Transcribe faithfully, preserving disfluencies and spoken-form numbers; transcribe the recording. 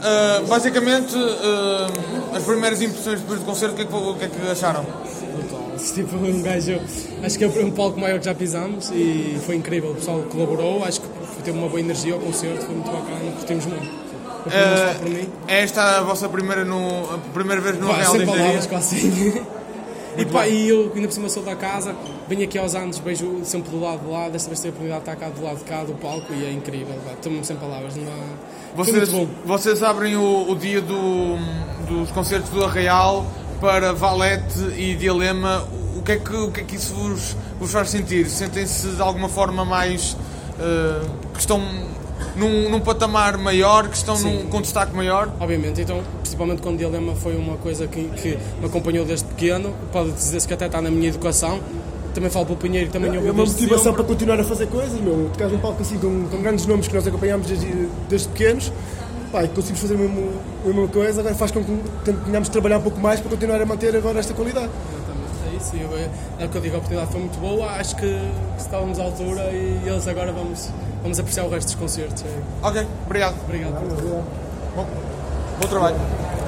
uh, basicamente, uh, as primeiras impressões depois do concerto, o que é que, o que, é que acharam? Tipo, um gajo, acho que é um palco maior que já pisamos e foi incrível, o pessoal colaborou, acho que teve uma boa energia ao concerto, foi muito bacana, curtimos muito. Uh, é esta a vossa primeira, no, a primeira vez no Arraial da Engenharia? Quase assim. E, pá, e eu ainda por cima sou da casa, venho aqui aos anos, vejo sempre do lado de lá, desta vez tenho a oportunidade de estar cá do lado de cá do palco e é incrível, estou-me sem palavras. Não há... vocês, vocês abrem o, o dia do, dos concertos do Arraial para Valete e Dialema, o que é que, o que, é que isso vos, vos faz sentir? Sentem-se de alguma forma mais uh, que estão num, num patamar maior, que estão num, com destaque maior? Obviamente, então, principalmente quando Dialema foi uma coisa que, que me acompanhou desde pequeno, pode dizer-se que até está na minha educação. Também falo para o Pinheiro, também é, ouvi é uma motivação sempre. para continuar a fazer coisas, meu. Tocar num palco assim com, com grandes nomes que nós acompanhamos desde, desde pequenos, pá, e conseguimos fazer a mesma, a mesma coisa, agora faz com que tenhamos de trabalhar um pouco mais para continuar a manter agora esta qualidade. Exatamente, é isso. Eu, é o que eu digo, a oportunidade foi muito boa, acho que, que estávamos à altura e eles agora vamos, vamos apreciar o resto dos concertos. É. Ok, obrigado. Obrigado. Ah, obrigado. Bom, bom trabalho.